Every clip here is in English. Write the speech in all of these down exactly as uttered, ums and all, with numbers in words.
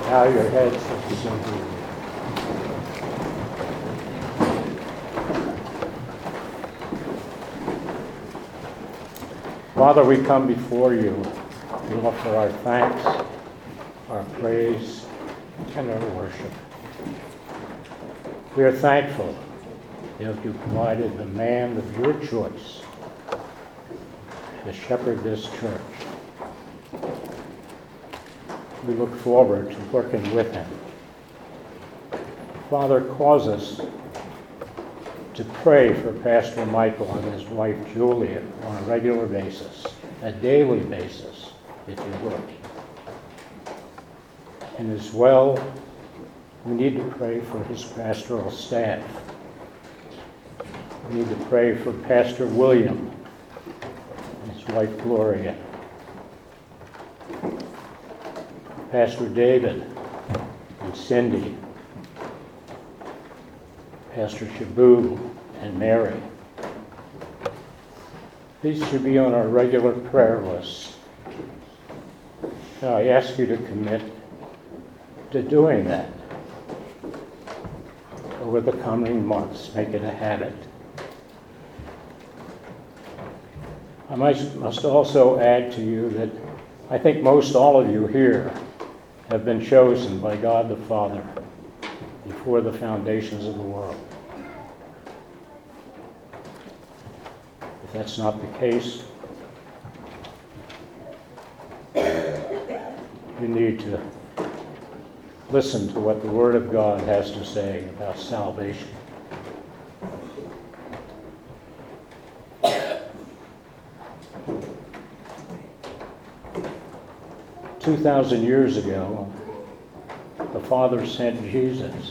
Bow your heads as we sing to you. Father, we come before you to offer our thanks, our praise, and our worship. We are thankful that you provided the man of your choice to shepherd this church. We look forward to working with him. Father, cause us to pray for Pastor Michael and his wife Julia on a regular basis, a daily basis, if you would. And as well, we need to pray for his pastoral staff. We need to pray for Pastor William and his wife Gloria, Pastor David and Cindy, Pastor Shabu and Mary. These should be on our regular prayer list. Now I ask you to commit to doing that over the coming months. Make it a habit. I must, must also add to you that I think most all of you here have been chosen by God the Father before the foundations of the world. If that's not the case, you need to listen to what the Word of God has to say about salvation. Two thousand years ago, the Father sent Jesus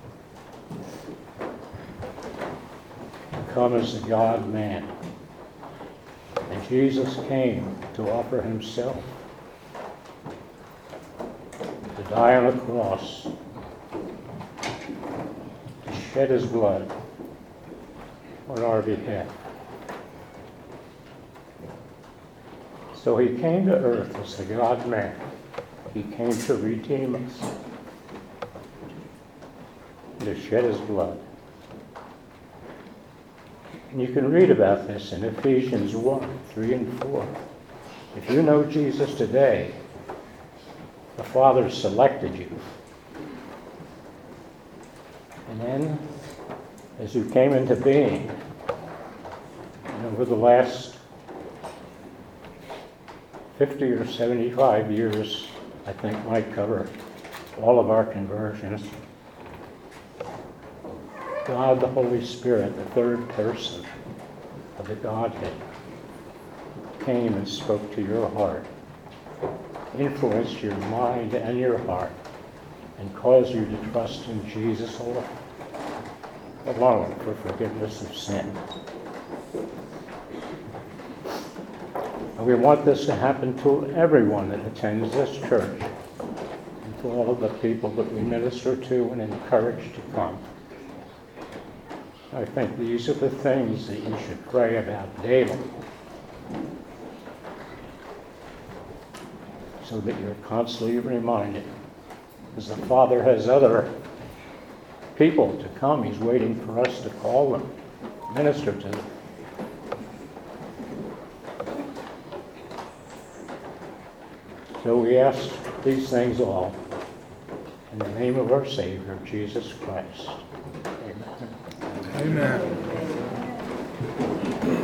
to come as the God-man. And Jesus came to offer himself to die on a cross, to shed his blood on our behalf. So he came to earth as the God-man. He came to redeem us, to shed his blood. And you can read about this in Ephesians one, three and four. If you know Jesus today, the Father selected you. And then, as you came into being, and over the last fifty or seventy-five years, I think might cover all of our conversions, God the Holy Spirit, the third person of the Godhead, came and spoke to your heart, influenced your mind and your heart, and caused you to trust in Jesus alone, alone for forgiveness of sin. And we want this to happen to everyone that attends this church, and to all of the people that we minister to and encourage to come. I think these are the things that you should pray about daily, so that you're constantly reminded. Because the Father has other people to come. He's waiting for us to call them, minister to them. So we ask these things all in the name of our Savior, Jesus Christ. Amen. Amen.